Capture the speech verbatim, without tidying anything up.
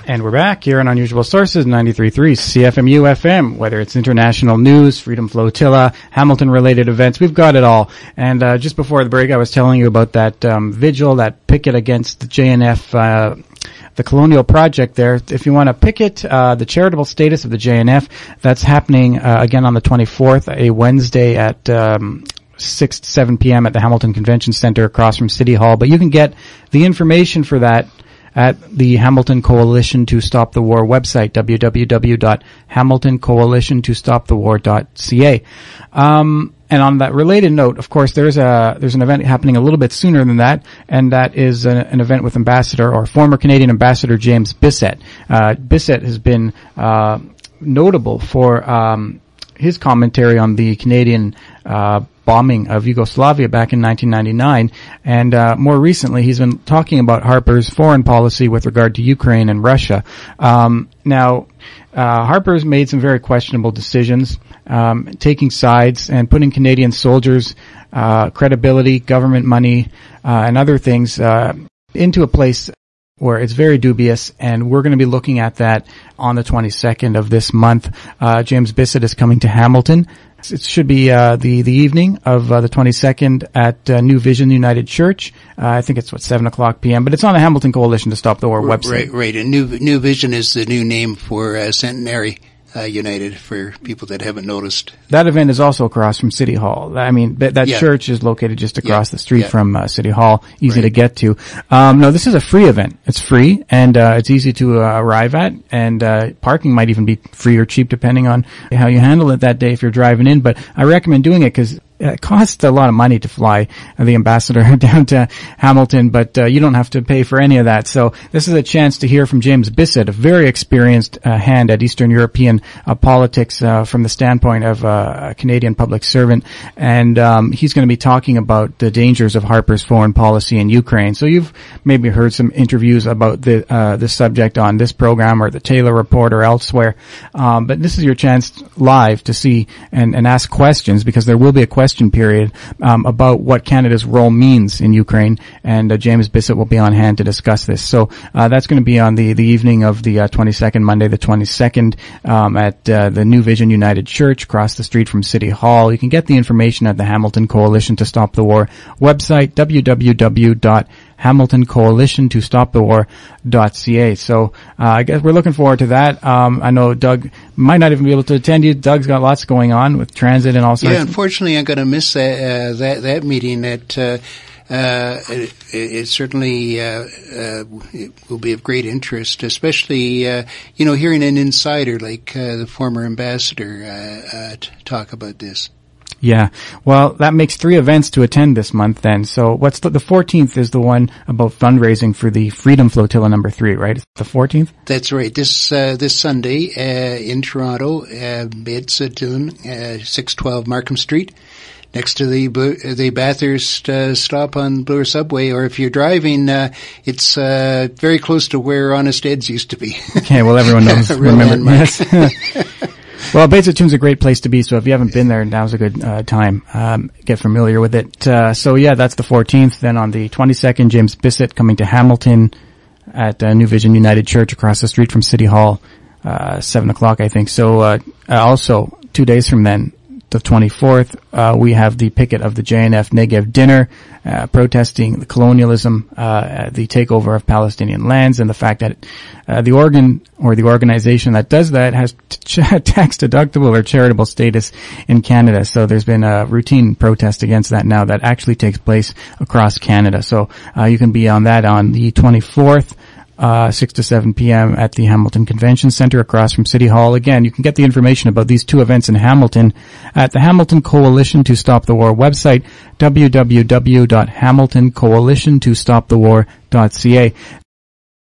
And we're back here on Unusual Sources, ninety-three point three C F M U F M. Whether it's international news, Freedom Flotilla, Hamilton-related events, we've got it all. And uh, just before the break, I was telling you about that um, vigil, that picket against the J N F, uh, the Colonial Project there. If you want to picket uh, the charitable status of the J N F, that's happening uh, again on the twenty-fourth, a Wednesday at Um, six to seven p.m. at the Hamilton Convention Center across from City Hall. But you can get the information for that at the Hamilton Coalition to Stop the War website, w w w dot hamilton coalition to stop the war dot c a. Um, and on that related note, of course, there's a, there's an event happening a little bit sooner than that, and that is a, an event with Ambassador, or former Canadian Ambassador James Bissett. Uh, Bissett has been, uh, notable for, um, his commentary on the Canadian, uh, bombing of Yugoslavia back in nineteen ninety-nine, and uh, more recently he's been talking about Harper's foreign policy with regard to Ukraine and Russia. Um, now, uh, Harper's made some very questionable decisions, um, taking sides and putting Canadian soldiers, uh, credibility, government money, uh, and other things uh, into a place where it's very dubious, and we're going to be looking at that on the twenty-second of this month. Uh, James Bissett is coming to Hamilton. It should be uh, the the evening of uh, the twenty-second at uh, New Vision United Church. Uh, I think it's what seven o'clock p.m. But it's on the Hamilton Coalition to Stop the War website. Right, right. And New New Vision is the new name for uh, Centenary uh, United. For people that haven't noticed, that event is also across from City Hall. I mean, that, that yeah. church is located just across yeah. the street yeah. from uh, City Hall, easy right. to get to. Um, no, this is a free event. It's free, and uh, it's easy to uh, arrive at, and uh, parking might even be free or cheap depending on how you handle it that day if you're driving in. But I recommend doing it because it costs a lot of money to fly the ambassador down to Hamilton, but uh, you don't have to pay for any of that. So this is a chance to hear from James Bissett, a very experienced uh, hand at Eastern European uh, politics uh, from the standpoint of uh, a Canadian public servant. And um, he's going to be talking about the dangers of Harper's foreign policy in Ukraine. So you've maybe heard some interviews about the uh, this subject on this program or the Taylor Report or elsewhere. Um, but this is your chance live to see and, and ask questions, because there will be a question period um, about what Canada's role means in Ukraine, and uh, James Bissett will be on hand to discuss this. So uh, that's going to be on the the evening of the uh, twenty-second, Monday the twenty-second, um, at uh, the New Vision United Church across the street from City Hall. You can get the information at the Hamilton Coalition to Stop the War website, w w w dot hamilton coalition to stop the war dot c a. So uh, I guess we're looking forward to that. Um, I know Doug might not even be able to attend you. Doug's got lots going on with transit and all sorts. Yeah, unfortunately, I'm going to miss that uh, that that meeting. That uh, uh, it, it certainly uh, uh, it will be of great interest, especially uh, you know hearing an insider like uh, the former ambassador uh, uh, t- talk about this. Yeah. Well, that makes three events to attend this month then. So what's the, the fourteenth is the one about fundraising for the Freedom Flotilla number three, right? It's the fourteenth? That's right. This, uh, this Sunday, uh, in Toronto, uh, Bédsétoun, uh, six twelve Markham Street, next to the, the Bathurst, uh, stop on Bloor Subway. Or if you're driving, uh, it's, uh, very close to where Honest Ed's used to be. Okay. Well, everyone knows. Remember. Yes. Well, Bédsétoun's a great place to be, so if you haven't been there, now's a good uh, time. Um, get familiar with it. Uh, so yeah, that's the fourteenth. Then on the twenty-second, James Bissett coming to Hamilton at uh, New Vision United Church across the street from City Hall, uh, seven o'clock, I think. So uh, also, two days from then, the twenty-fourth, uh, we have the picket of the J N F Negev dinner, uh, protesting the colonialism, uh, the takeover of Palestinian lands, and the fact that uh, the organ or the organization that does that has t- tax deductible or charitable status in Canada. So there's been a routine protest against that now that actually takes place across Canada. So uh, you can be on that on the twenty-fourth. Uh, six to seven p.m. at the Hamilton Convention Center across from City Hall. Again, you can get the information about these two events in Hamilton at the Hamilton Coalition to Stop the War website, w w w dot hamilton coalition to stop the war dot c a.